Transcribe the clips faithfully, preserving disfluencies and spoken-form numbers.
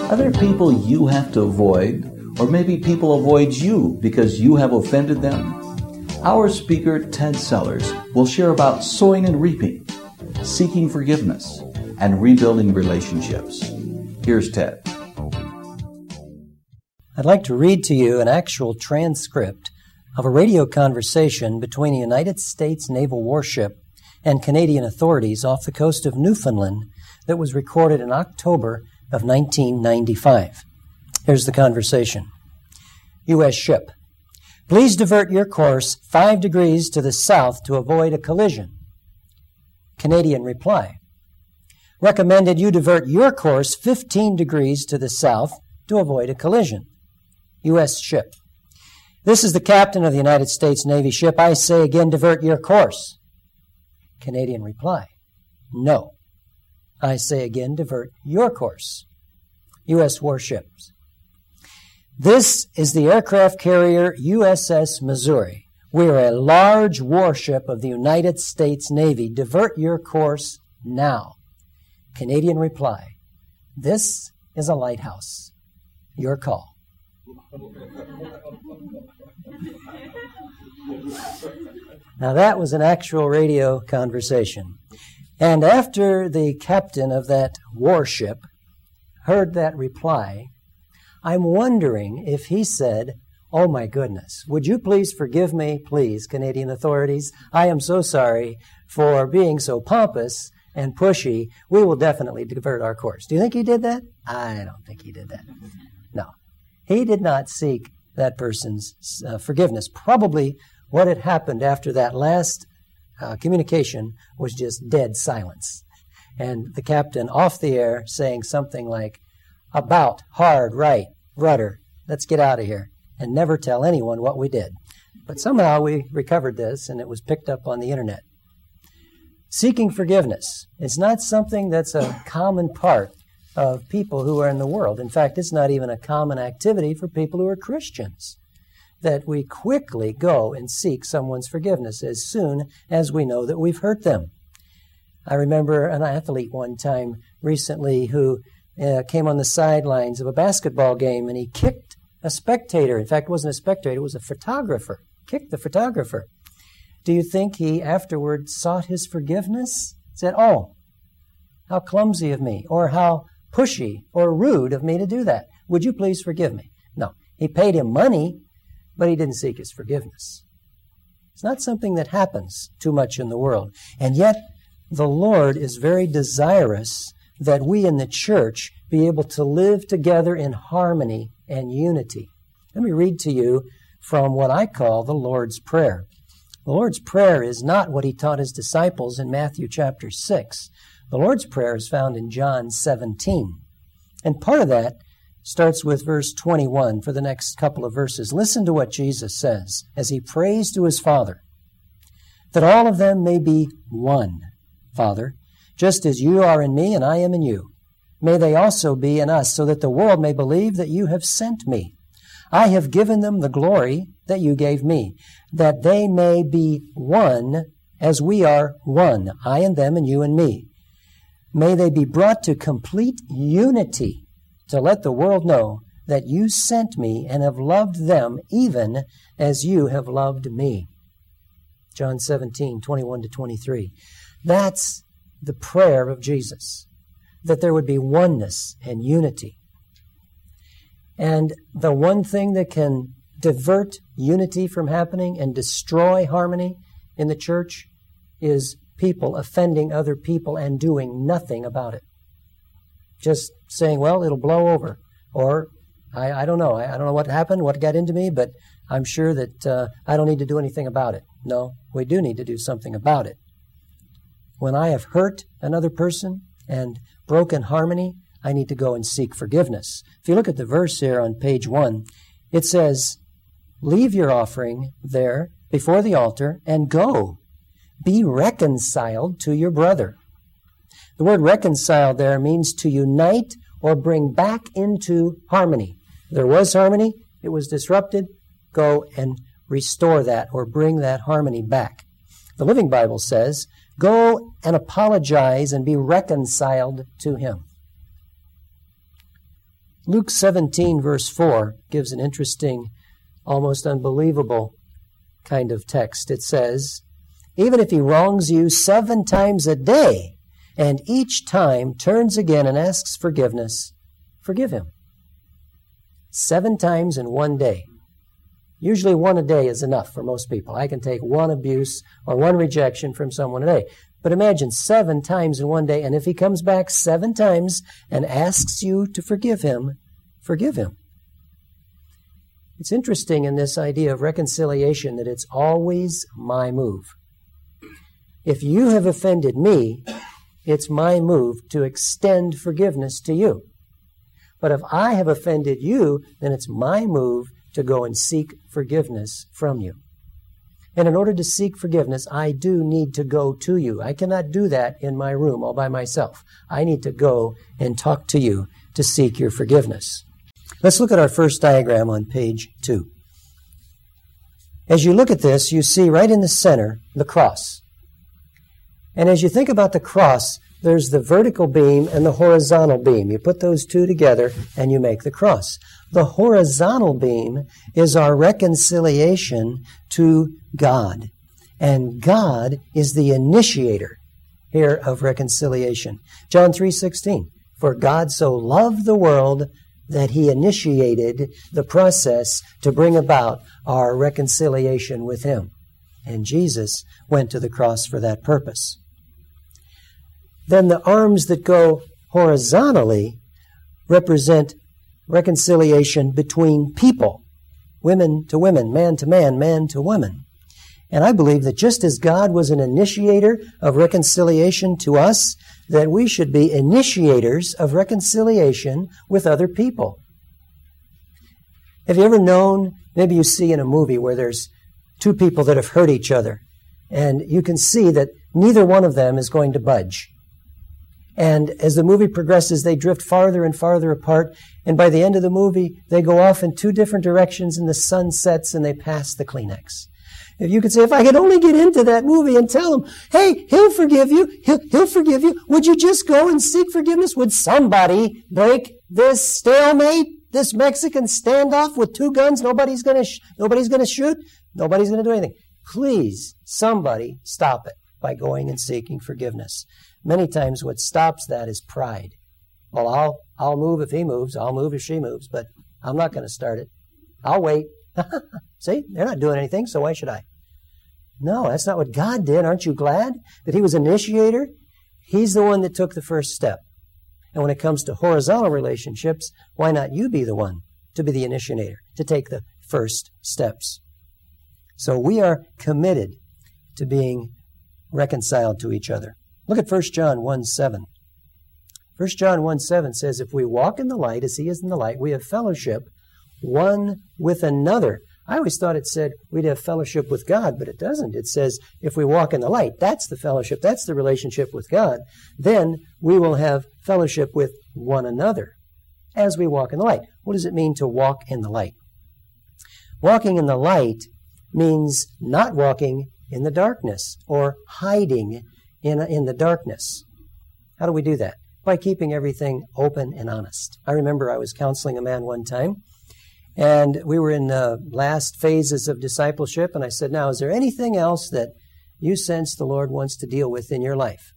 Are there people you have to avoid, or maybe people avoid you because you have offended them? Our speaker, Ted Sellers, will share about sowing and reaping, seeking forgiveness, and rebuilding relationships. Here's Ted. I'd like to read to you an actual transcript of a radio conversation between a United States naval warship and Canadian authorities off the coast of Newfoundland that was recorded in October of nineteen ninety-five. Here's the conversation. U S ship. Please divert your course five degrees to the south to avoid a collision. Canadian reply. Recommended you divert your course fifteen degrees to the south to avoid a collision. U S ship. This is the captain of the United States Navy ship. I say again, divert your course. Canadian reply. No. I say again, divert your course. U S warships. This is the aircraft carrier U S S Missouri. We are a large warship of the United States Navy. Divert your course now. Canadian reply. This is a lighthouse. Your call. Now that was an actual radio conversation. And after the captain of that warship heard that reply, I'm wondering if he said, oh my goodness, would you please forgive me, please, Canadian authorities? I am so sorry for being so pompous and pushy. We will definitely divert our course. Do you think he did that? I don't think he did that. No. He did not seek that person's uh, forgiveness. Probably what had happened after that last uh, communication was just dead silence. And the captain off the air saying something like, about, hard, right, rudder, let's get out of here, and never tell anyone what we did. But somehow we recovered this, and it was picked up on the internet. Seeking forgiveness is not something that's a common part of people who are in the world. In fact, it's not even a common activity for people who are Christians, that we quickly go and seek someone's forgiveness as soon as we know that we've hurt them. I remember an athlete one time recently who uh, came on the sidelines of a basketball game, and he kicked a spectator. In fact, it wasn't a spectator, it was a photographer. Kicked the photographer. Do you think he afterward sought his forgiveness? Said, oh, how clumsy of me, or how pushy or rude of me to do that. Would you please forgive me? No. He paid him money, but he didn't seek his forgiveness. It's not something that happens too much in the world. And yet, the Lord is very desirous that we in the church be able to live together in harmony and unity. Let me read to you from what I call the Lord's Prayer. The Lord's Prayer is not what he taught his disciples in Matthew chapter six. The Lord's Prayer is found in John seventeen. And part of that starts with verse twenty-one for the next couple of verses. Listen to what Jesus says as he prays to his Father. That all of them may be one, Father, just as you are in me and I am in you. May they also be in us, so that the world may believe that you have sent me. I have given them the glory that you gave me, that they may be one as we are one, I and them and you and me. May they be brought to complete unity to let the world know that you sent me and have loved them even as you have loved me. John seventeen, twenty-one to twenty-three. That's the prayer of Jesus, that there would be oneness and unity. And the one thing that can divert unity from happening and destroy harmony in the church is people offending other people and doing nothing about it. Just saying, well, it'll blow over. Or, I, I don't know. I, I don't know what happened, what got into me, but I'm sure that uh, I don't need to do anything about it. No, we do need to do something about it. When I have hurt another person and broken harmony, I need to go and seek forgiveness. If you look at the verse here on page one, it says, leave your offering there before the altar and go. Be reconciled to your brother. The word reconciled there means to unite or bring back into harmony. There was harmony, it was disrupted. Go and restore that or bring that harmony back. The Living Bible says, go and apologize and be reconciled to him. Luke seventeen, verse four, gives an interesting, almost unbelievable kind of text. It says, even if he wrongs you seven times a day, and each time turns again and asks forgiveness, forgive him. Seven times in one day. Usually one a day is enough for most people. I can take one abuse or one rejection from someone a day. But imagine seven times in one day, and if he comes back seven times and asks you to forgive him, forgive him. It's interesting in this idea of reconciliation that it's always my move. If you have offended me, it's my move to extend forgiveness to you. But if I have offended you, then it's my move to go and seek forgiveness from you. And in order to seek forgiveness, I do need to go to you. I cannot do that in my room all by myself. I need to go and talk to you to seek your forgiveness. Let's look at our first diagram on page two. As you look at this, you see right in the center the cross. And as you think about the cross, there's the vertical beam and the horizontal beam. You put those two together and you make the cross. The horizontal beam is our reconciliation to God. And God is the initiator here of reconciliation. John three sixteen, for God so loved the world that he initiated the process to bring about our reconciliation with him. And Jesus went to the cross for that purpose. Then the arms that go horizontally represent reconciliation between people, women to women, man to man, man to woman. And I believe that just as God was an initiator of reconciliation to us, that we should be initiators of reconciliation with other people. Have you ever known, maybe you see in a movie where there's two people that have hurt each other, and you can see that neither one of them is going to budge. And as the movie progresses, they drift farther and farther apart. And by the end of the movie, they go off in two different directions and the sun sets and they pass the Kleenex. If you could say, if I could only get into that movie and tell him, hey, he'll forgive you, he'll, he'll forgive you, would you just go and seek forgiveness? Would somebody break this stalemate, this Mexican standoff with two guns? Nobody's going to sh- nobody's going to shoot. Nobody's going to do anything. Please, somebody stop it by going and seeking forgiveness. Many times what stops that is pride. Well, I'll I'll move if he moves. I'll move if she moves, but I'm not going to start it. I'll wait. See, they're not doing anything, so why should I? No, that's not what God did. Aren't you glad that he was initiator? He's the one that took the first step. And when it comes to horizontal relationships, why not you be the one to be the initiator, to take the first steps? So we are committed to being reconciled to each other. Look at First John one seven. First John one seven says, if we walk in the light as he is in the light, we have fellowship one with another. I always thought it said we'd have fellowship with God, but it doesn't. It says if we walk in the light, that's the fellowship, that's the relationship with God. Then we will have fellowship with one another as we walk in the light. What does it mean to walk in the light? Walking in the light means not walking in the darkness or hiding in, in the darkness. How do we do that? By keeping everything open and honest. I remember I was counseling a man one time, and we were in the last phases of discipleship, and I said, now, is there anything else that you sense the Lord wants to deal with in your life?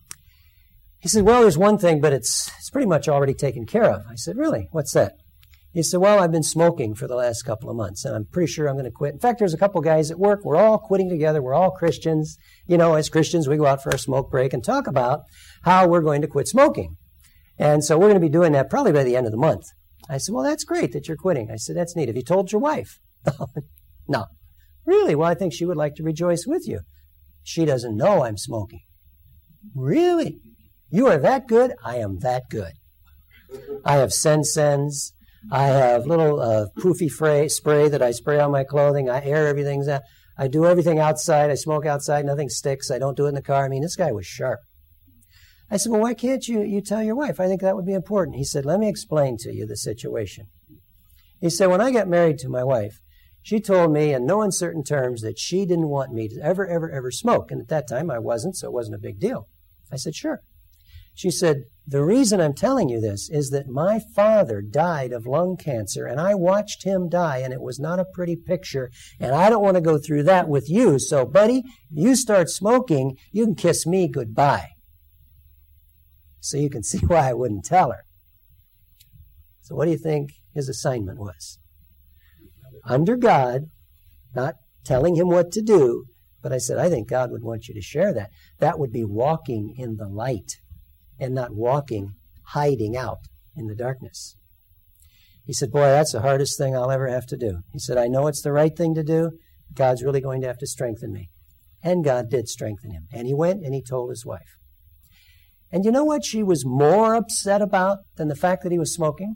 He said, well, there's one thing, but it's it's pretty much already taken care of. I said, really? What's that? He said, well, I've been smoking for the last couple of months, and I'm pretty sure I'm going to quit. In fact, there's a couple guys at work. We're all quitting together. We're all Christians. You know, as Christians, we go out for a smoke break and talk about how we're going to quit smoking. And so we're going to be doing that probably by the end of the month. I said, well, that's great that you're quitting. I said, that's neat. Have you told your wife? No. Really? Well, I think she would like to rejoice with you. She doesn't know I'm smoking. Really? You are that good? I am that good. I have Sen-Sens. I have little uh, poofy fray, spray that I spray on my clothing. I air everything. I do everything outside. I smoke outside. Nothing sticks. I don't do it in the car. I mean, this guy was sharp. I said, well, why can't you, you tell your wife? I think that would be important. He said, let me explain to you the situation. He said, when I got married to my wife, she told me in no uncertain terms that she didn't want me to ever, ever, ever smoke. And at that time, I wasn't, so it wasn't a big deal. I said, sure. She said, the reason I'm telling you this is that my father died of lung cancer, and I watched him die, and it was not a pretty picture, and I don't want to go through that with you. So, buddy, you start smoking, you can kiss me goodbye. So you can see why I wouldn't tell her. So what do you think his assignment was? Under God, not telling him what to do, but I said, I think God would want you to share that. That would be walking in the light and not walking, hiding out in the darkness. He said, boy, that's the hardest thing I'll ever have to do. He said, I know it's the right thing to do. God's really going to have to strengthen me. And God did strengthen him. And he went and he told his wife. And you know what she was more upset about than the fact that he was smoking?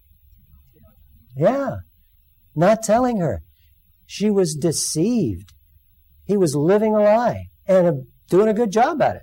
Yeah, not telling her. She was deceived. He was living a lie and doing a good job at it.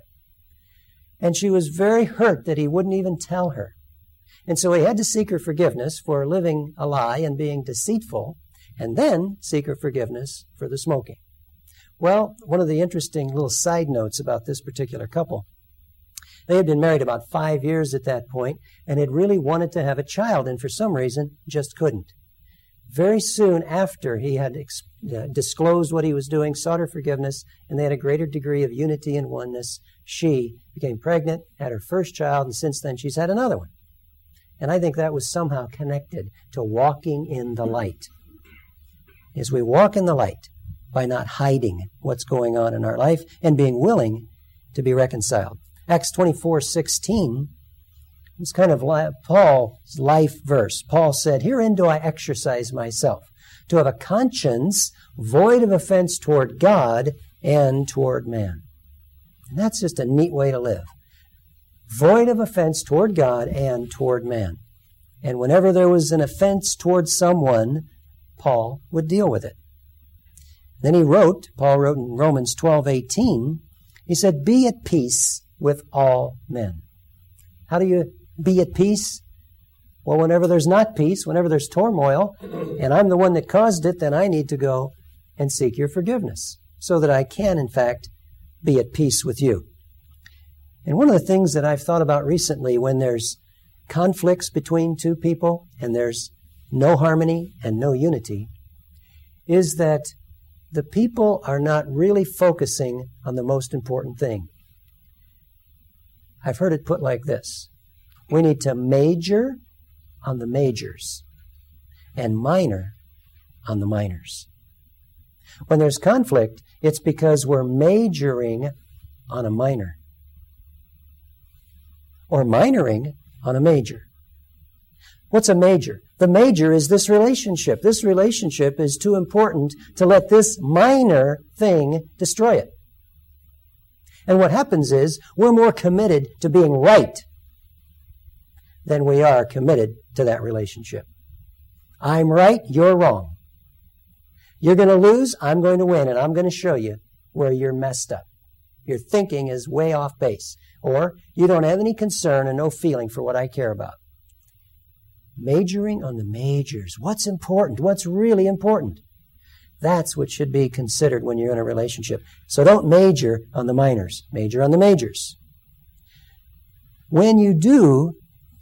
And she was very hurt that he wouldn't even tell her. And so he had to seek her forgiveness for living a lie and being deceitful, and then seek her forgiveness for the smoking. Well, one of the interesting little side notes about this particular couple, they had been married about five years at that point and had really wanted to have a child, and for some reason just couldn't. Very soon after he had ex- uh, disclosed what he was doing, sought her forgiveness, and they had a greater degree of unity and oneness, she became pregnant, had her first child, and since then she's had another one. And I think that was somehow connected to walking in the light. As we walk in the light by not hiding what's going on in our life and being willing to be reconciled. Acts twenty-four sixteen is kind of like Paul's life verse. Paul said, herein do I exercise myself, to have a conscience void of offense toward God and toward man. And that's just a neat way to live. Void of offense toward God and toward man. And whenever there was an offense toward someone, Paul would deal with it. Then he wrote, Paul wrote in Romans twelve eighteen, he said, be at peace with all men. How do you be at peace? Well, whenever there's not peace, whenever there's turmoil, and I'm the one that caused it, then I need to go and seek your forgiveness so that I can, in fact, be at peace with you. And one of the things that I've thought about recently when there's conflicts between two people and there's no harmony and no unity is that the people are not really focusing on the most important thing. I've heard it put like this. We need to major on the majors and minor on the minors. When there's conflict, it's because we're majoring on a minor or minoring on a major. What's a major? The major is this relationship. This relationship is too important to let this minor thing destroy it. And what happens is we're more committed to being right than we are committed to that relationship. I'm right, you're wrong. You're going to lose, I'm going to win, and I'm going to show you where you're messed up. Your thinking is way off base, or you don't have any concern and no feeling for what I care about. Majoring on the majors. What's important? What's really important? That's what should be considered when you're in a relationship. So don't major on the minors. Major on the majors. When you do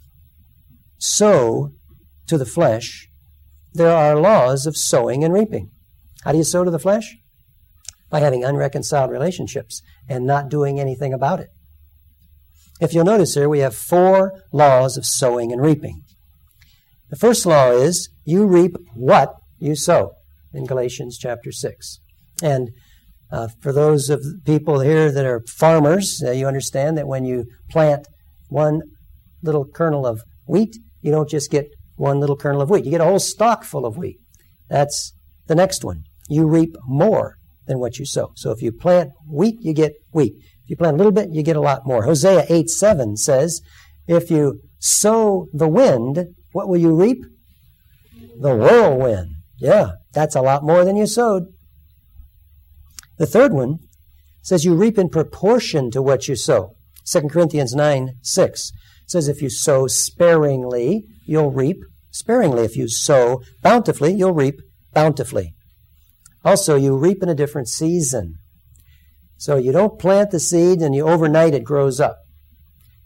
sow to the flesh, there are laws of sowing and reaping. How do you sow to the flesh? By having unreconciled relationships and not doing anything about it. If you'll notice here, we have four laws of sowing and reaping. The first law is you reap what you sow in Galatians chapter six. And uh, for those of the people here that are farmers, uh, you understand that when you plant one little kernel of wheat, you don't just get one little kernel of wheat. You get a whole stalk full of wheat. That's the next one. You reap more than what you sow. So if you plant wheat, you get wheat. If you plant a little bit, you get a lot more. Hosea eight seven says, if you sow the wind, what will you reap? The whirlwind. Yeah, that's a lot more than you sowed. The third one says you reap in proportion to what you sow. Second Corinthians nine six says if you sow sparingly, you'll reap sparingly. If you sow bountifully, you'll reap bountifully. Also, you reap in a different season. So you don't plant the seed and you overnight it grows up.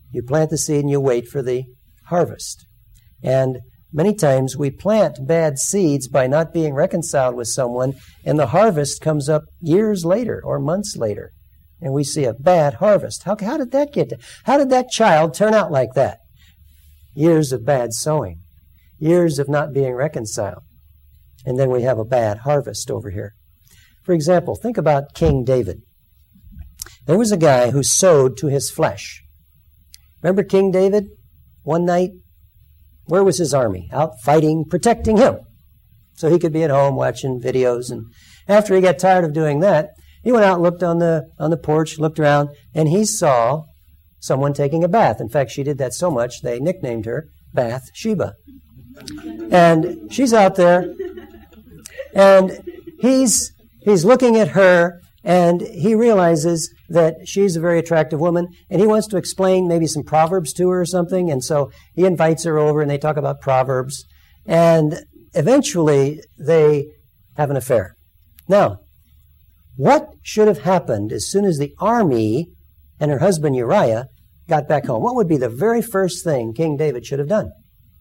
You plant the seed and you wait for the harvest. And many times we plant bad seeds by not being reconciled with someone, and the harvest comes up years later or months later, and we see a bad harvest. How, how did that get to? How did that child turn out like that? Years of bad sowing, years of not being reconciled, and then we have a bad harvest over here. For example, think about King David. There was a guy who sowed to his flesh. Remember King David? One night, where was his army? Out fighting, protecting him. So he could be at home watching videos. And after he got tired of doing that, he went out and looked on the on the porch, looked around, and he saw someone taking a bath. In fact, she did that so much, they nicknamed her Bath Sheba. And she's out there, and he's he's looking at her, and he realizes that she's a very attractive woman, and he wants to explain maybe some Proverbs to her or something, and so he invites her over, and they talk about Proverbs, and eventually they have an affair. Now, what should have happened as soon as the army and her husband Uriah got back home? What would be the very first thing King David should have done?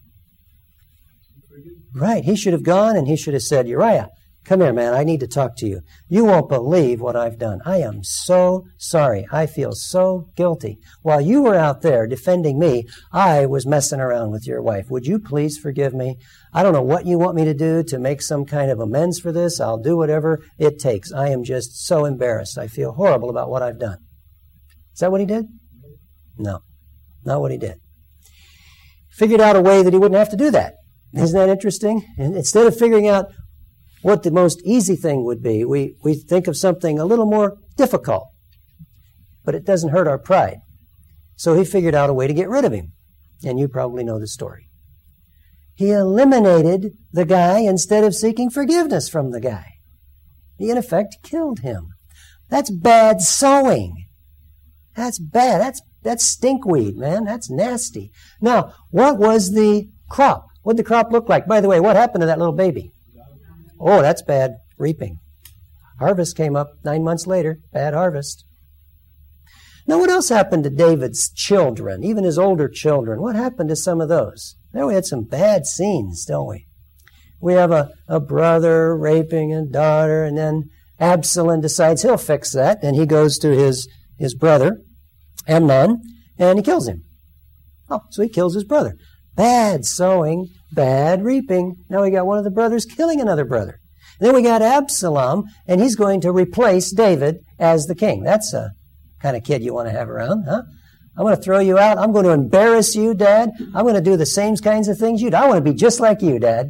Right, he should have gone and he should have said, Uriah, come here, man, I need to talk to you. You won't believe what I've done. I am so sorry. I feel so guilty. While you were out there defending me, I was messing around with your wife. Would you please forgive me? I don't know what you want me to do to make some kind of amends for this. I'll do whatever it takes. I am just so embarrassed. I feel horrible about what I've done. Is that what he did? No, not what he did. Figured out a way that he wouldn't have to do that. Isn't that interesting? And instead of figuring out what the most easy thing would be, we, we think of something a little more difficult. But it doesn't hurt our pride. So he figured out a way to get rid of him. And you probably know the story. He eliminated the guy instead of seeking forgiveness from the guy. He, in effect, killed him. That's bad sowing. That's bad. That's, that's stinkweed, man. That's nasty. Now, what was the crop? What did the crop look like? By the way, what happened to that little baby? Oh, that's bad reaping. Harvest came up nine months later. Bad harvest. Now, what else happened to David's children, even his older children? What happened to some of those? There we had some bad scenes, don't we? We have a, a brother raping a daughter, and then Absalom decides he'll fix that, and he goes to his, his brother, Amnon, and he kills him. Oh, so he kills his brother. Bad sowing, bad reaping. Now we got one of the brothers killing another brother. And then we got Absalom, and he's going to replace David as the king. That's a kind of kid you want to have around, huh? I'm going to throw you out. I'm going to embarrass you, Dad. I'm going to do the same kinds of things you do. I want to be just like you, Dad.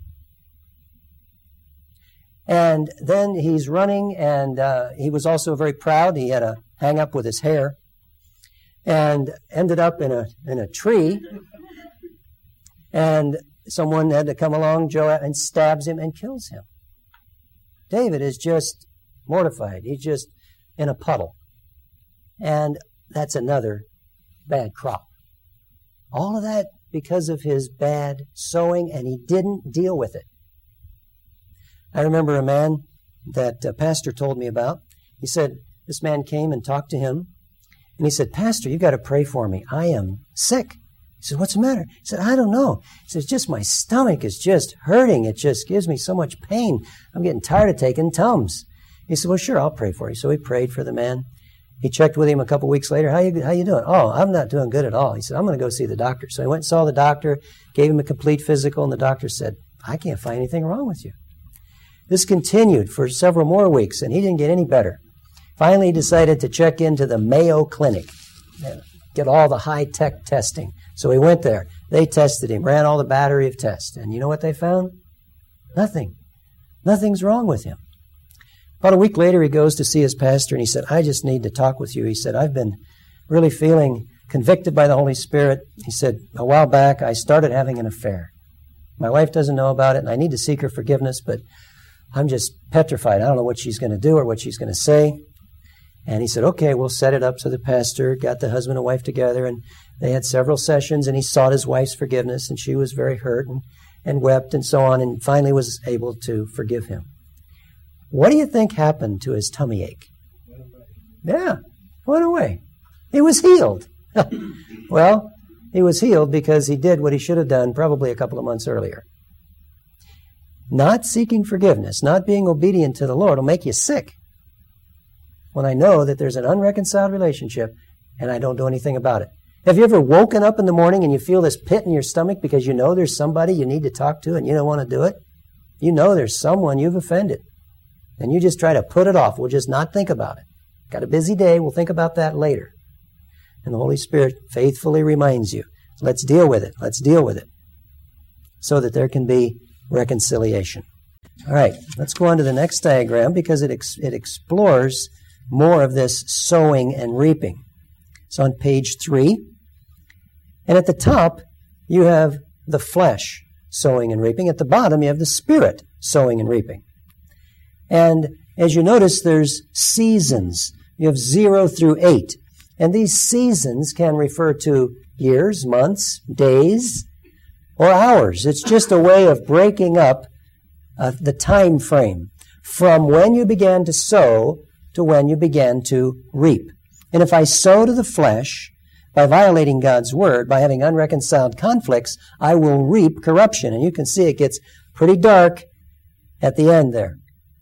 And then he's running, and uh, he was also very proud. He had a hang-up with his hair and ended up in a in a tree. And someone had to come along, Joab, and stabs him and kills him. David is just mortified. He's just in a puddle. And that's another bad crop. All of that because of his bad sowing, and he didn't deal with it. I remember a man that a pastor told me about. He said, this man came and talked to him, and he said, Pastor, you've got to pray for me. I am sick. He said, what's the matter? He said, I don't know. He said, just my stomach is just hurting. It just gives me so much pain. I'm getting tired of taking Tums. He said, well, sure, I'll pray for you. So he prayed for the man. He checked with him a couple weeks later. How you, how you doing? Oh, I'm not doing good at all. He said, I'm going to go see the doctor. So he went and saw the doctor, gave him a complete physical, and the doctor said, I can't find anything wrong with you. This continued for several more weeks, and he didn't get any better. Finally, he decided to check into the Mayo Clinic, get all the high-tech testing. So he went there. They tested him, ran all the battery of tests. And you know what they found? Nothing. Nothing's wrong with him. About a week later, he goes to see his pastor, and he said, I just need to talk with you. He said, I've been really feeling convicted by the Holy Spirit. He said, a while back, I started having an affair. My wife doesn't know about it, and I need to seek her forgiveness, but I'm just petrified. I don't know what she's going to do or what she's going to say. And he said, okay, we'll set it up. So the pastor got the husband and wife together, and they had several sessions, and he sought his wife's forgiveness, and she was very hurt and, and wept and so on, and finally was able to forgive him. What do you think happened to his tummy ache? Yeah, went away. He was healed. Well, he was healed because he did what he should have done probably a couple of months earlier. Not seeking forgiveness, not being obedient to the Lord will make you sick. When I know that there's an unreconciled relationship and I don't do anything about it. Have you ever woken up in the morning and you feel this pit in your stomach because you know there's somebody you need to talk to and you don't want to do it? You know there's someone you've offended. And you just try to put it off. We'll just not think about it. Got a busy day. We'll think about that later. And the Holy Spirit faithfully reminds you, let's deal with it. Let's deal with it. So that there can be reconciliation. All right, let's go on to the next diagram because it ex- it explores more of this sowing and reaping. It's on page three. And at the top, you have the flesh sowing and reaping. At the bottom, you have the spirit sowing and reaping. And as you notice, there's seasons. You have zero through eight. And these seasons can refer to years, months, days, or hours. It's just a way of breaking up uh, the time frame from when you began to sow to when you began to reap. And if I sow to the flesh by violating God's word, by having unreconciled conflicts, I will reap corruption. And you can see it gets pretty dark at the end there.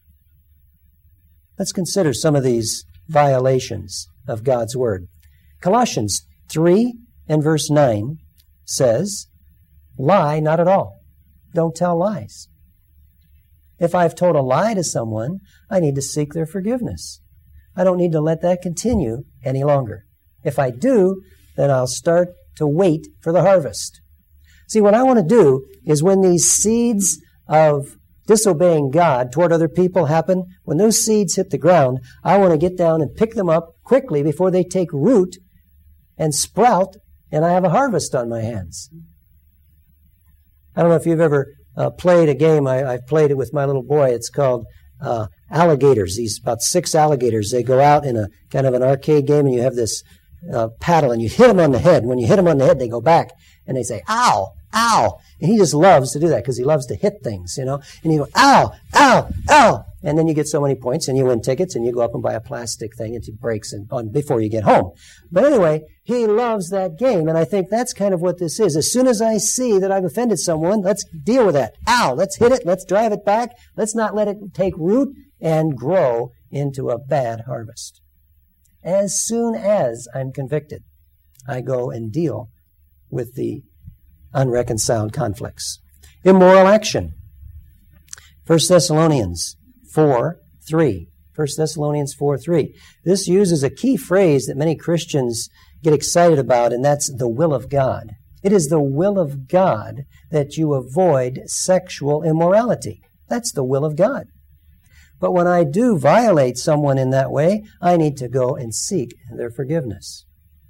Let's consider some of these violations of God's word. Colossians three and verse nine says, lie not at all. Don't tell lies. If I've told a lie to someone, I need to seek their forgiveness. I don't need to let that continue any longer. If I do, then I'll start to wait for the harvest. See, what I want to do is when these seeds of disobeying God toward other people happen, when those seeds hit the ground, I want to get down and pick them up quickly before they take root and sprout, and I have a harvest on my hands. I don't know if you've ever uh, played a game. I, I've played it with my little boy. It's called uh, alligators. These about six alligators. They go out in a kind of an arcade game, and you have this uh, paddle, and you hit them on the head. When you hit them on the head, they go back, and they say, ow, ow. And he just loves to do that because he loves to hit things, you know. And you go, ow, ow, ow. And then you get so many points, and you win tickets, and you go up and buy a plastic thing, and it breaks and, on, before you get home. But anyway, he loves that game, and I think that's kind of what this is. As soon as I see that I've offended someone, let's deal with that. Ow, let's hit it, let's drive it back, let's not let it take root and grow into a bad harvest. As soon as I'm convicted, I go and deal with the unreconciled conflicts. Immoral action. First Thessalonians four three. First Thessalonians four three. This uses a key phrase that many Christians get excited about, and that's the will of God. It is the will of God that you avoid sexual immorality. That's the will of God. But when I do violate someone in that way, I need to go and seek their forgiveness.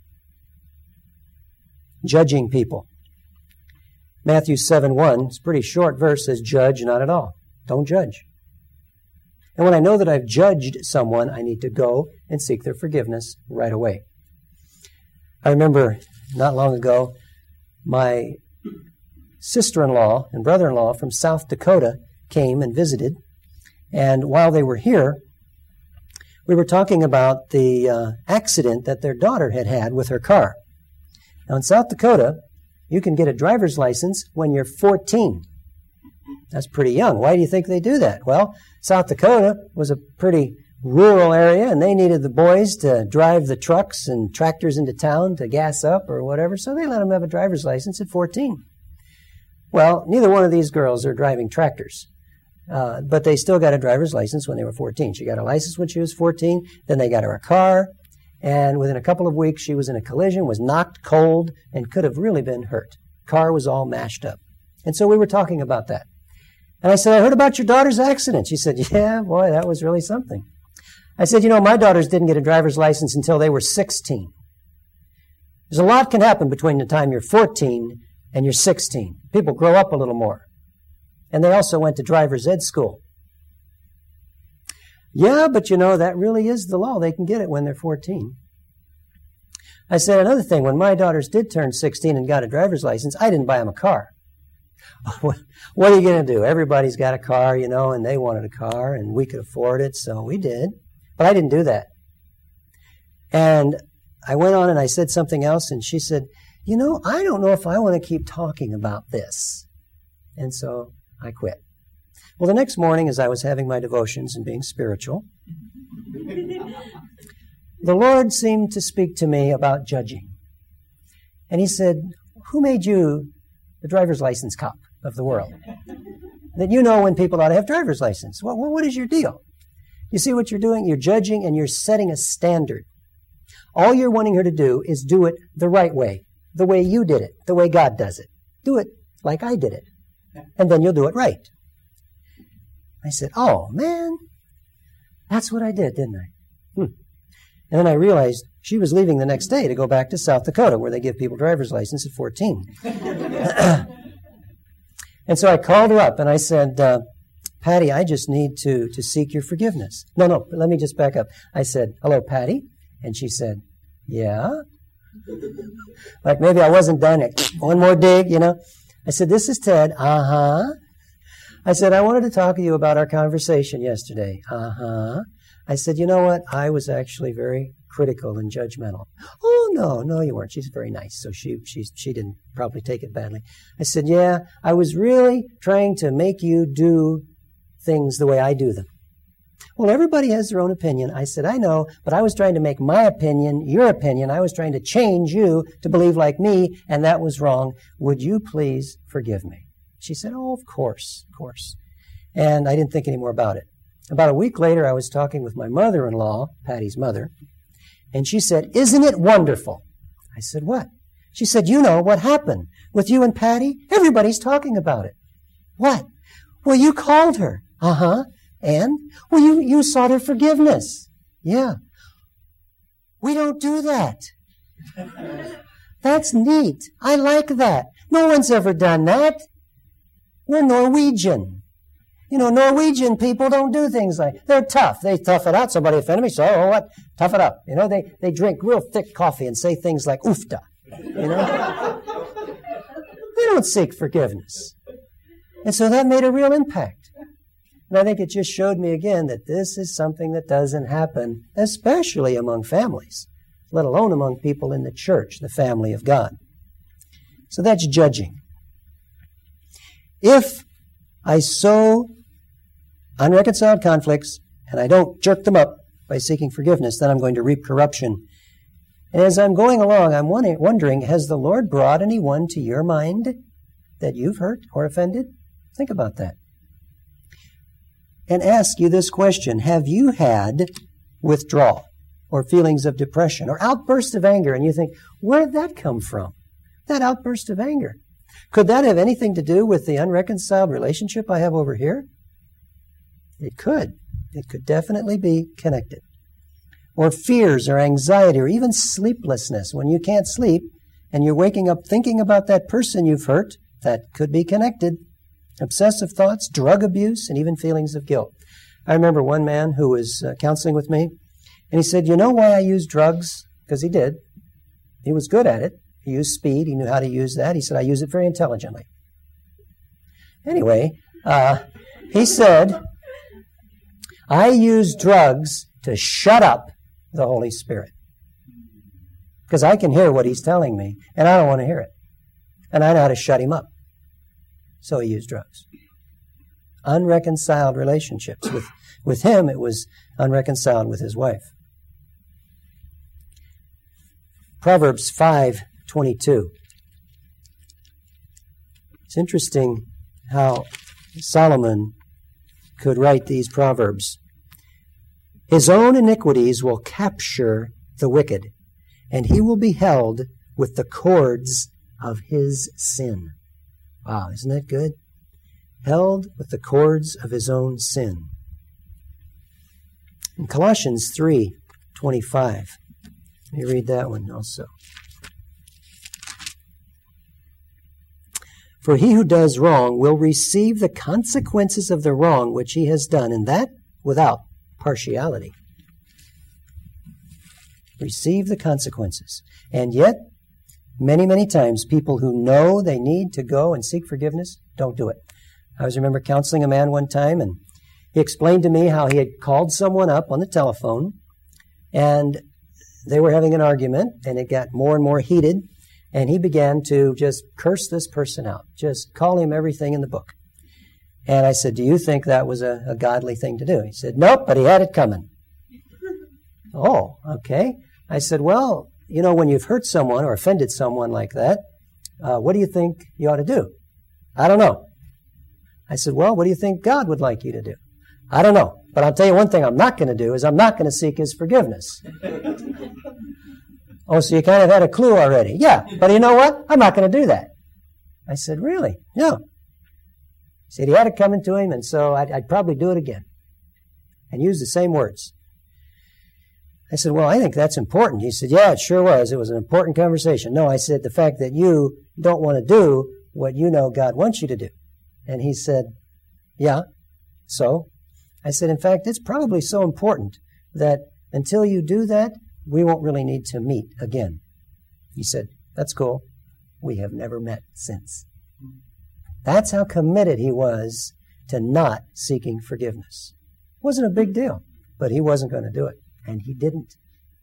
Judging people. Matthew seven one, it's a pretty short verse, says, judge not at all. Don't judge. And when I know that I've judged someone, I need to go and seek their forgiveness right away. I remember not long ago, my sister-in-law and brother-in-law from South Dakota came and visited. And while they were here, we were talking about the uh, accident that their daughter had had with her car. Now, in South Dakota, you can get a driver's license when you're fourteen. That's pretty young. Why do you think they do that? Well, South Dakota was a pretty rural area, and they needed the boys to drive the trucks and tractors into town to gas up or whatever, so they let them have a driver's license at fourteen. Well, neither one of these girls are driving tractors, uh, but they still got a driver's license when they were fourteen. She got a license when she was fourteen, then they got her a car, and within a couple of weeks, she was in a collision, was knocked cold, and could have really been hurt. Car was all mashed up. And so we were talking about that. And I said, I heard about your daughter's accident. She said, yeah, boy, that was really something. I said, you know, my daughters didn't get a driver's license until they were sixteen. There's a lot can happen between the time you're fourteen and you're sixteen. People grow up a little more. And they also went to driver's ed school. Yeah, but you know, that really is the law. They can get it when they're fourteen. I said, another thing, when my daughters did turn sixteen and got a driver's license, I didn't buy them a car. What are you going to do? Everybody's got a car, you know, and they wanted a car, and we could afford it, so we did. But I didn't do that. And I went on and I said something else, and she said, you know, I don't know if I want to keep talking about this. And so I quit. Well, the next morning, as I was having my devotions and being spiritual, the Lord seemed to speak to me about judging. And He said, who made you the driver's license cop of the world? That you know when people ought to have driver's license. Well, what is your deal? You see what you're doing? You're judging and you're setting a standard. All you're wanting her to do is do it the right way, the way you did it, the way God does it. Do it like I did it, and then you'll do it right. I said, oh, man, that's what I did, didn't I? Hmm. And then I realized she was leaving the next day to go back to South Dakota, where they give people driver's license at fourteen. And so I called her up and I said, uh, Patty, I just need to, to seek your forgiveness. No, no, let me just back up. I said, hello, Patty. And she said, yeah? Like maybe I wasn't done it. One more dig, you know. I said, this is Ted. Uh-huh. I said, I wanted to talk to you about our conversation yesterday. Uh-huh. I said, you know what? I was actually very critical and judgmental. Oh, no, no, you weren't. She's very nice, so she she she didn't probably take it badly. I said, yeah, I was really trying to make you do things the way I do them. Well, everybody has their own opinion. I said, I know, but I was trying to make my opinion your opinion. I was trying to change you to believe like me, and that was wrong. Would you please forgive me? She said, oh, of course, of course. And I didn't think any more about it. About a week later, I was talking with my mother-in-law, Patty's mother, and she said, isn't it wonderful? I said, what? She said, you know what happened with you and Patty? Everybody's talking about it. What? Well, you called her. Uh-huh. And? Well, you, you sought her forgiveness. Yeah. We don't do that. That's neat. I like that. No one's ever done that. We're Norwegian. You know, Norwegian people don't do things like, they're tough. They tough it out. Somebody offended me, so oh, what? Tough it up. You know, they, they drink real thick coffee and say things like oofta. You know? They don't seek forgiveness. And so that made a real impact. And I think it just showed me again that this is something that doesn't happen, especially among families, let alone among people in the church, the family of God. So that's judging. If I sow unreconciled conflicts and I don't jerk them up by seeking forgiveness, then I'm going to reap corruption. And as I'm going along, I'm wondering, has the Lord brought anyone to your mind that you've hurt or offended? Think about that. And ask you this question. Have you had withdrawal or feelings of depression or outbursts of anger? And you think, where did that come from? That outburst of anger. Could that have anything to do with the unreconciled relationship I have over here? It could. It could definitely be connected. Or fears or anxiety or even sleeplessness. When you can't sleep and you're waking up thinking about that person you've hurt, that could be connected. Obsessive thoughts, drug abuse, and even feelings of guilt. I remember one man who was uh, counseling with me, and he said, you know why I use drugs? Because he did. He was good at it. He used speed. He knew how to use that. He said, I use it very intelligently. Anyway, uh, he said, I use drugs to shut up the Holy Spirit. Because I can hear what he's telling me, and I don't want to hear it. And I know how to shut him up. So he used drugs. Unreconciled relationships. With, with him, it was unreconciled with his wife. Proverbs five twenty-two. It's interesting how Solomon could write these proverbs. His own iniquities will capture the wicked, and he will be held with the cords of his sin. Wow, isn't that good? Held with the cords of his own sin. In Colossians three twenty-five, let me read that one also. For he who does wrong will receive the consequences of the wrong which he has done, and that without partiality. Receive the consequences. And yet, many, many times, people who know they need to go and seek forgiveness don't do it. I always remember counseling a man one time, and he explained to me how he had called someone up on the telephone, and they were having an argument, and it got more and more heated, and he began to just curse this person out, just call him everything in the book. And I said, do you think that was a, a godly thing to do? He said, nope, but he had it coming. Oh, okay. I said, well, you know, when you've hurt someone or offended someone like that, uh, what do you think you ought to do? I don't know. I said, well, what do you think God would like you to do? I don't know. But I'll tell you one thing I'm not going to do is I'm not going to seek His forgiveness. Oh, so you kind of had a clue already. Yeah, but you know what? I'm not going to do that. I said, really? No. He said he had it coming to him, and so I'd, I'd probably do it again. And use the same words. I said, well, I think that's important. He said, yeah, it sure was. It was an important conversation. No, I said, the fact that you don't want to do what you know God wants you to do. And he said, yeah, so? I said, in fact, it's probably so important that until you do that, we won't really need to meet again. He said, that's cool. We have never met since. That's how committed he was to not seeking forgiveness. It wasn't a big deal, but he wasn't going to do it, and he didn't.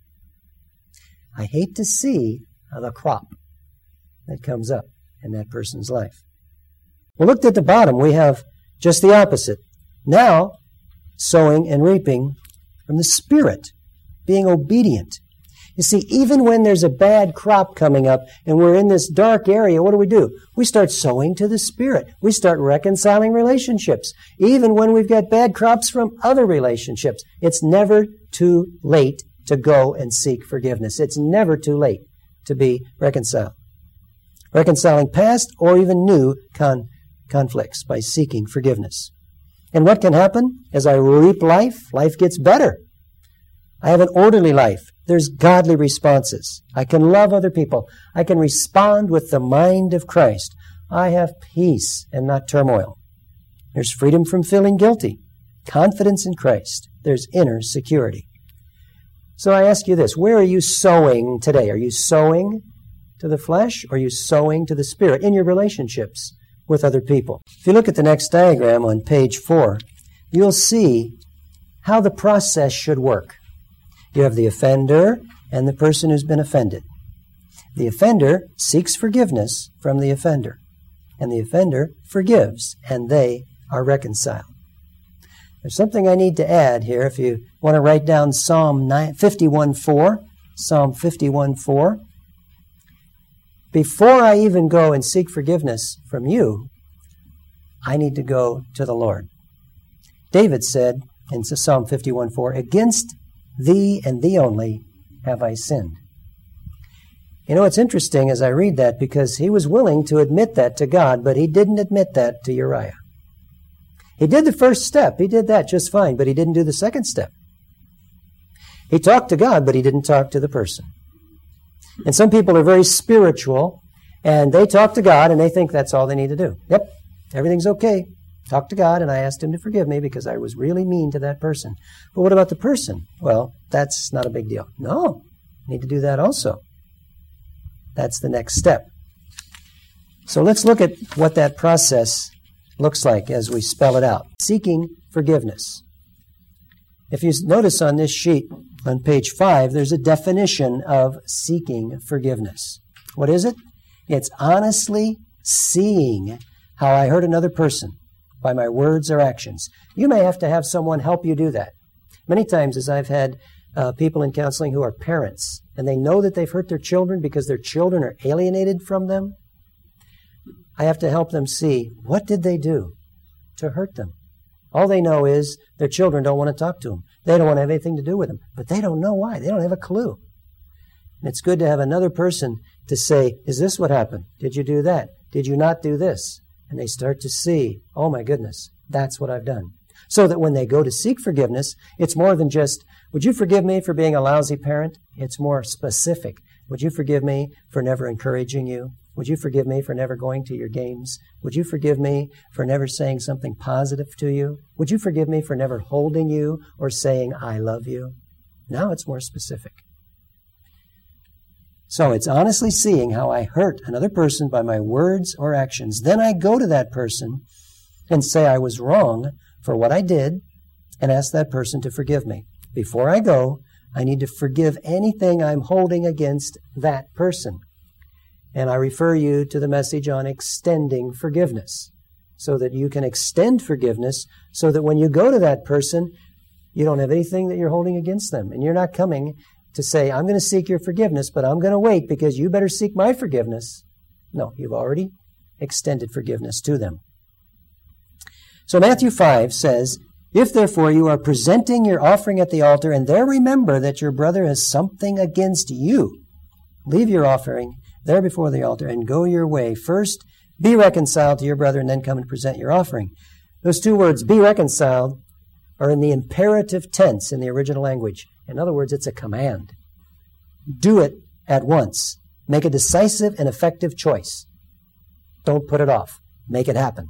I hate to see the crop that comes up in that person's life. Well, looked at the bottom, we have just the opposite. Now, sowing and reaping from the Spirit, being obedient. You see, even when there's a bad crop coming up and we're in this dark area, what do we do? We start sowing to the Spirit. We start reconciling relationships. Even when we've got bad crops from other relationships, it's never too late to go and seek forgiveness. It's never too late to be reconciled. Reconciling past or even new con- conflicts by seeking forgiveness. And what can happen? As I reap life, life gets better. I have an orderly life. There's godly responses. I can love other people. I can respond with the mind of Christ. I have peace and not turmoil. There's freedom from feeling guilty. Confidence in Christ. There's inner security. So I ask you this, where are you sowing today? Are you sowing to the flesh or are you sowing to the Spirit in your relationships with other people? If you look at the next diagram on page four, you'll see how the process should work. You have the offender and the person who's been offended. The offender seeks forgiveness from the offender, and the offender forgives, and they are reconciled. There's something I need to add here. If you want to write down Psalm fifty-one four, Psalm fifty-one four. Before I even go and seek forgiveness from you, I need to go to the Lord. David said in Psalm fifty-one four, against thee and thee only have I sinned. You know, it's interesting as I read that because he was willing to admit that to God, but he didn't admit that to Uriah. He did the first step. He did that just fine, but he didn't do the second step. He talked to God, but he didn't talk to the person. And some people are very spiritual, and they talk to God, and they think that's all they need to do. Yep, everything's okay. Talk to God, and I asked Him to forgive me because I was really mean to that person. But what about the person? Well, that's not a big deal. No, I need to do that also. That's the next step. So let's look at what that process looks like as we spell it out. Seeking forgiveness. If you notice on this sheet on page five, there's a definition of seeking forgiveness. What is it? It's honestly seeing how I hurt another person by my words or actions. You may have to have someone help you do that. Many times as I've had uh, people in counseling who are parents, and they know that they've hurt their children because their children are alienated from them, I have to help them see, what did they do to hurt them? All they know is their children don't want to talk to them. They don't want to have anything to do with them. But they don't know why. They don't have a clue. And it's good to have another person to say, is this what happened? Did you do that? Did you not do this? And they start to see, oh my goodness, that's what I've done. So that when they go to seek forgiveness, it's more than just, would you forgive me for being a lousy parent? It's more specific. Would you forgive me for never encouraging you? Would you forgive me for never going to your games? Would you forgive me for never saying something positive to you? Would you forgive me for never holding you or saying, I love you? Now it's more specific. So it's honestly seeing how I hurt another person by my words or actions. Then I go to that person and say I was wrong for what I did and ask that person to forgive me. Before I go, I need to forgive anything I'm holding against that person. And I refer you to the message on extending forgiveness, so that you can extend forgiveness so that when you go to that person, you don't have anything that you're holding against them. And you're not coming to say, I'm going to seek your forgiveness, but I'm going to wait because you better seek my forgiveness. No, you've already extended forgiveness to them. So Matthew five says, if therefore you are presenting your offering at the altar and there remember that your brother has something against you, leave your offering there before the altar and go your way. First, be reconciled to your brother and then come and present your offering. Those two words, be reconciled, are in the imperative tense in the original language. In other words, it's a command. Do it at once. Make a decisive and effective choice. Don't put it off. Make it happen.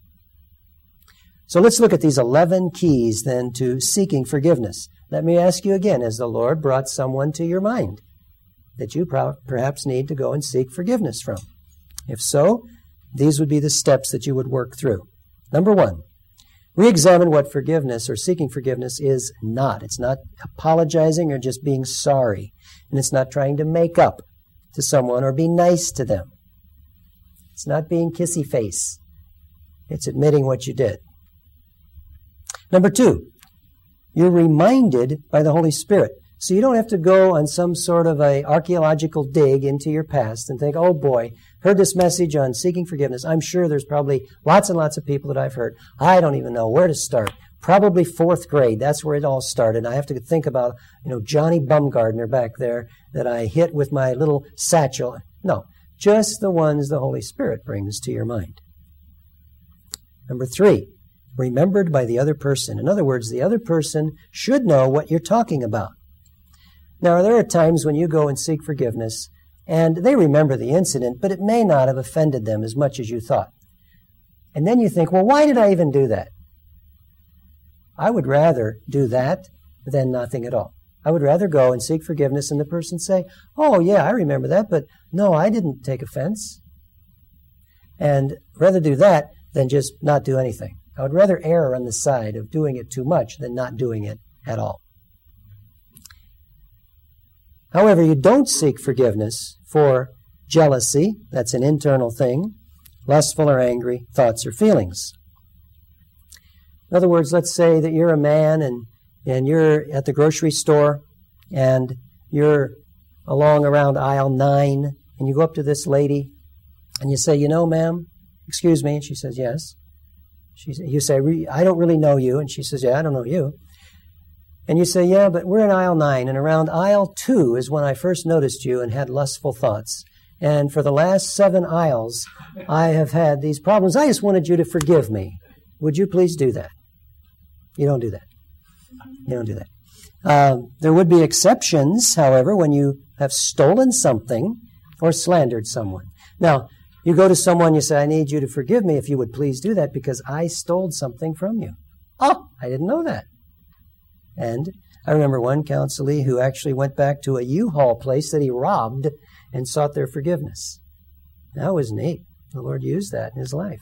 So let's look at these eleven keys then to seeking forgiveness. Let me ask you again, has the Lord brought someone to your mind that you perhaps need to go and seek forgiveness from? If so, these would be the steps that you would work through. Number one, re-examine what forgiveness or seeking forgiveness is not. It's not apologizing or just being sorry. And it's not trying to make up to someone or be nice to them. It's not being kissy face. It's admitting what you did. Number two, you're reminded by the Holy Spirit. So you don't have to go on some sort of a archaeological dig into your past and think, oh boy, heard this message on seeking forgiveness. I'm sure there's probably lots and lots of people that I've heard. I don't even know where to start. Probably fourth grade. That's where it all started. I have to think about, you know, Johnny Bumgardner back there that I hit with my little satchel. No, just the ones the Holy Spirit brings to your mind. Number three, remembered by the other person. In other words, the other person should know what you're talking about. Now, there are times when you go and seek forgiveness, and they remember the incident, but it may not have offended them as much as you thought. And then you think, well, why did I even do that? I would rather do that than nothing at all. I would rather go and seek forgiveness and the person say, oh, yeah, I remember that, but no, I didn't take offense. And rather do that than just not do anything. I would rather err on the side of doing it too much than not doing it at all. However, you don't seek forgiveness for jealousy, that's an internal thing, lustful or angry thoughts or feelings. In other words, let's say that you're a man and, and you're at the grocery store and you're along around aisle nine and you go up to this lady and you say, you know, ma'am, excuse me, and she says, yes. She, you say, I don't really know you, and she says, yeah, I don't know you. And you say, yeah, but we're in aisle nine, and around aisle two is when I first noticed you and had lustful thoughts. And for the last seven aisles, I have had these problems. I just wanted you to forgive me. Would you please do that? You don't do that. You don't do that. Uh, there would be exceptions, however, when you have stolen something or slandered someone. Now, you go to someone, you say, I need you to forgive me if you would please do that because I stole something from you. Oh, I didn't know that. And I remember one counselee who actually went back to a U-Haul place that he robbed and sought their forgiveness. That was neat. The Lord used that in his life.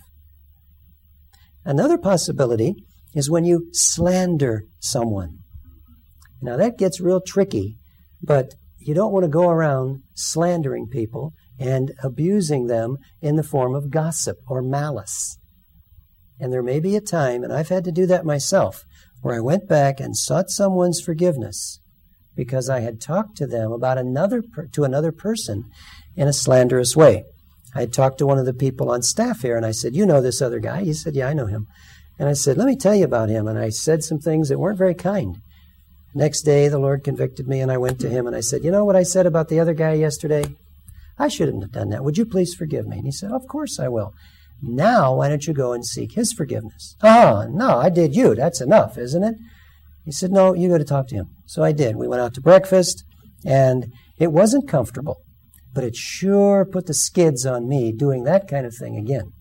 Another possibility is when you slander someone. Now that gets real tricky, but you don't want to go around slandering people and abusing them in the form of gossip or malice. And there may be a time, and I've had to do that myself, where I went back and sought someone's forgiveness because I had talked to them about another per- to another person in a slanderous way. I had talked to one of the people on staff here, and I said, you know this other guy? He said, yeah, I know him. And I said, let me tell you about him. And I said some things that weren't very kind. Next day, the Lord convicted me, and I went to him, and I said, you know what I said about the other guy yesterday? I shouldn't have done that. Would you please forgive me? And he said, of course I will. Now, why don't you go and seek his forgiveness? Oh, no, I did you. That's enough, isn't it? He said, no, you go to talk to him. So I did. We went out to breakfast, and it wasn't comfortable, but it sure put the skids on me doing that kind of thing again.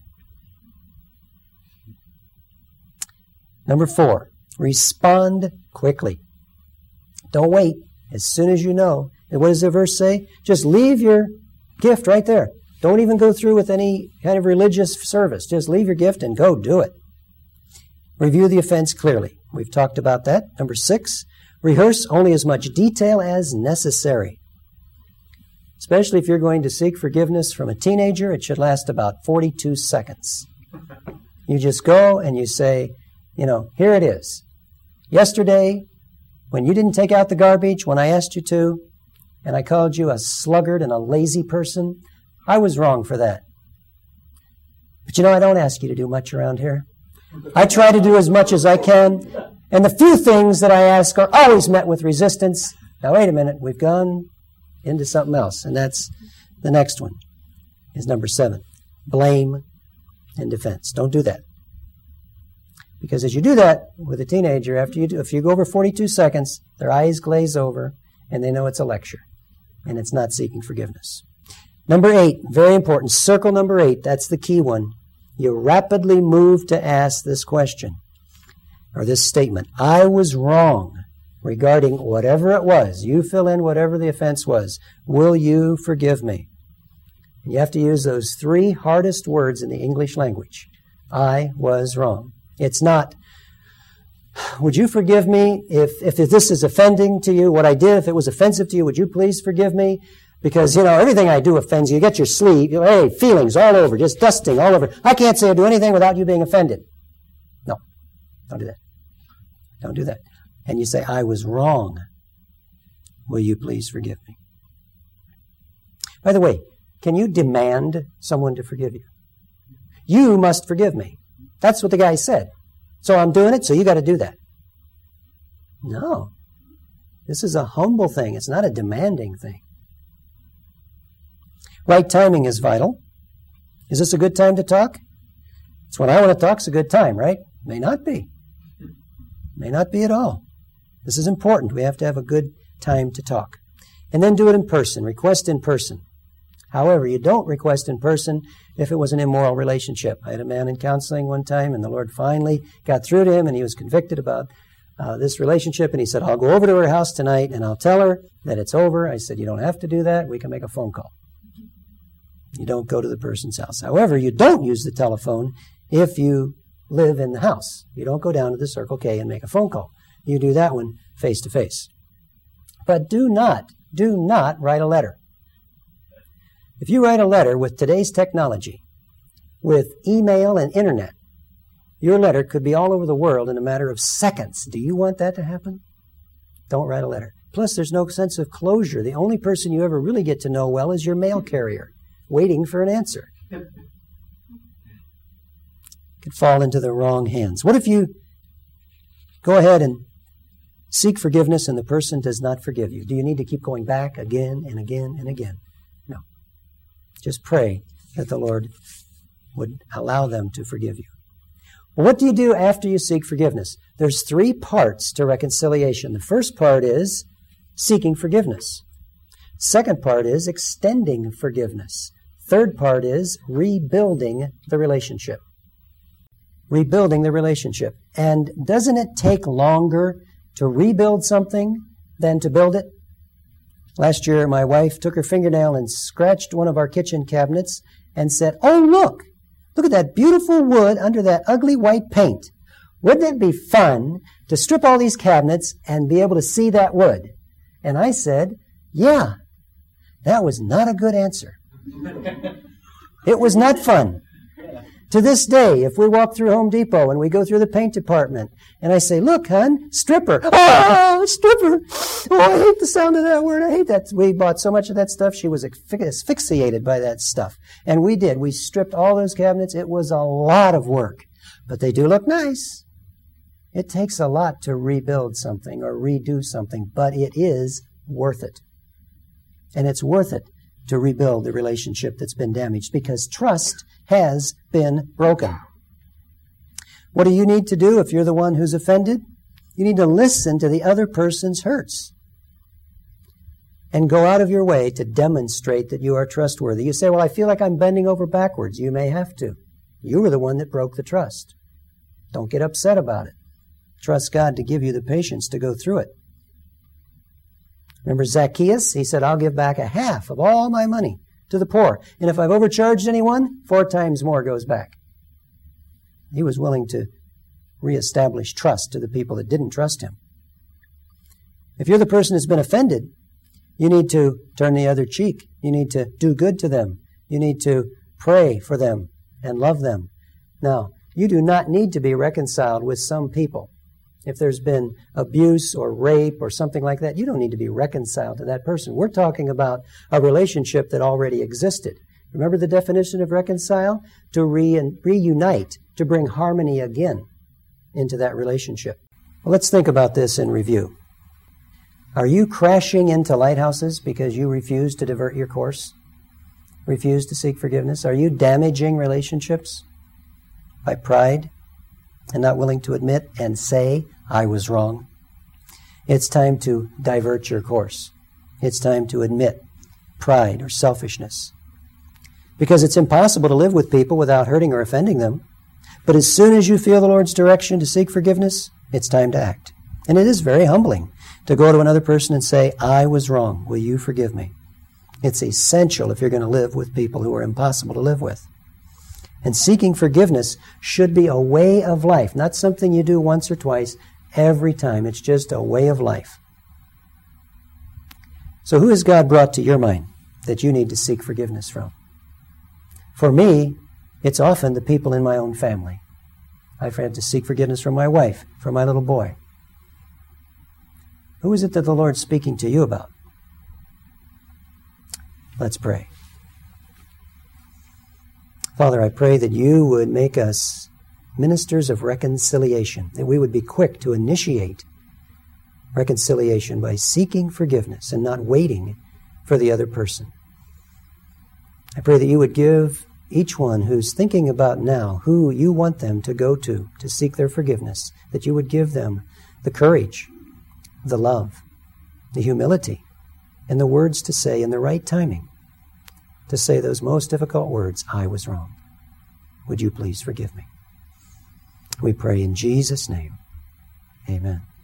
Number four, respond quickly. Don't wait. As soon as you know. And what does the verse say? Just leave your gift right there. Don't even go through with any kind of religious service. Just leave your gift and go do it. Review the offense clearly. We've talked about that. Number six, Rehearse only as much detail as necessary. Especially if you're going to seek forgiveness from a teenager, it should last about forty-two seconds. You just go and you say, you know, here it is. Yesterday, when you didn't take out the garbage when I asked you to, and I called you a sluggard and a lazy person, I was wrong for that. But you know, I don't ask you to do much around here. I try to do as much as I can, and the few things that I ask are always met with resistance. Now, wait a minute, we've gone into something else, and that's the next one, is number seven, blame and defense. Don't do that. Because as you do that with a teenager, after you do, if you go over forty-two seconds, their eyes glaze over, and they know it's a lecture, and it's not seeking forgiveness. Number eight, very important, circle number eight, that's the key one. You rapidly move to ask this question, or this statement, I was wrong regarding whatever it was. You fill in whatever the offense was. Will you forgive me? And you have to use those three hardest words in the English language. I was wrong. It's not, would you forgive me if, if this is offending to you, what I did, if it was offensive to you, would you please forgive me? Because, you know, everything I do offends you. You get your sleeve, you know, hey, feelings all over, just dusting all over. I can't say I do anything without you being offended. No, don't do that. Don't do that. And you say, I was wrong. Will you please forgive me? By the way, can you demand someone to forgive you? You must forgive me. That's what the guy said. So I'm doing it, so you got to do that. No. This is a humble thing. It's not a demanding thing. Right timing is vital. Is this a good time to talk? It's when I want to talk, it's a good time, right? May not be. May not be at all. This is important. We have to have a good time to talk. And then do it in person. Request in person. However, you don't request in person if it was an immoral relationship. I had a man in counseling one time, and the Lord finally got through to him, and he was convicted about uh, this relationship, and he said, I'll go over to her house tonight, and I'll tell her that it's over. I said, you don't have to do that. We can make a phone call. You don't go to the person's house. However, you don't use the telephone if you live in the house. You don't go down to the Circle K and make a phone call. You do that one face to face. But do not, do not write a letter. If you write a letter with today's technology, with email and internet, your letter could be all over the world in a matter of seconds. Do you want that to happen? Don't write a letter. Plus, there's no sense of closure. The only person you ever really get to know well is your mail carrier, waiting for an answer. Could fall into the wrong hands. What if you go ahead and seek forgiveness and the person does not forgive you? Do you need to keep going back again and again and again? No. Just pray that the Lord would allow them to forgive you. Well, what do you do after you seek forgiveness? There's three parts to reconciliation. The first part is seeking forgiveness. Second part is extending forgiveness. Third part is rebuilding the relationship. Rebuilding the relationship. And doesn't it take longer to rebuild something than to build it? Last year, my wife took her fingernail and scratched one of our kitchen cabinets and said, oh, look, look at that beautiful wood under that ugly white paint. Wouldn't it be fun to strip all these cabinets and be able to see that wood? And I said, yeah, that was not a good answer. It was not fun. To this day, if we walk through Home Depot and we go through the paint department and I say, look, hon, stripper. Oh, stripper. Oh, I hate the sound of that word. I hate that. We bought so much of that stuff. She was asphyxiated by that stuff. And we did. We stripped all those cabinets. It was a lot of work. But they do look nice. It takes a lot to rebuild something or redo something, but it is worth it. And it's worth it to rebuild the relationship that's been damaged because trust has been broken. What do you need to do if you're the one who's offended? You need to listen to the other person's hurts and go out of your way to demonstrate that you are trustworthy. You say, well, I feel like I'm bending over backwards. You may have to. You were the one that broke the trust. Don't get upset about it. Trust God to give you the patience to go through it. Remember Zacchaeus? He said, I'll give back a half of all my money to the poor. And if I've overcharged anyone, four times more goes back. He was willing to reestablish trust to the people that didn't trust him. If you're the person who's been offended, you need to turn the other cheek. You need to do good to them. You need to pray for them and love them. Now, you do not need to be reconciled with some people. If there's been abuse or rape or something like that, you don't need to be reconciled to that person. We're talking about a relationship that already existed. Remember the definition of reconcile? To re- reunite, to bring harmony again into that relationship. Well, let's think about this in review. Are you crashing into lighthouses because you refuse to divert your course? Refuse to seek forgiveness? Are you damaging relationships by pride and not willing to admit and say, I was wrong? It's time to divert your course. It's time to admit pride or selfishness. Because it's impossible to live with people without hurting or offending them. But as soon as you feel the Lord's direction to seek forgiveness, it's time to act. And it is very humbling to go to another person and say, I was wrong. Will you forgive me? It's essential if you're going to live with people who are impossible to live with. And seeking forgiveness should be a way of life, not something you do once or twice every time. It's just a way of life. So who has God brought to your mind that you need to seek forgiveness from? For me, it's often the people in my own family. I've had to seek forgiveness from my wife, from my little boy. Who is it that the Lord's speaking to you about? Let's pray. Father, I pray that you would make us ministers of reconciliation, that we would be quick to initiate reconciliation by seeking forgiveness and not waiting for the other person. I pray that you would give each one who's thinking about now who you want them to go to to seek their forgiveness, that you would give them the courage, the love, the humility, and the words to say in the right timing, to say those most difficult words, I was wrong. Would you please forgive me? We pray in Jesus' name. Amen.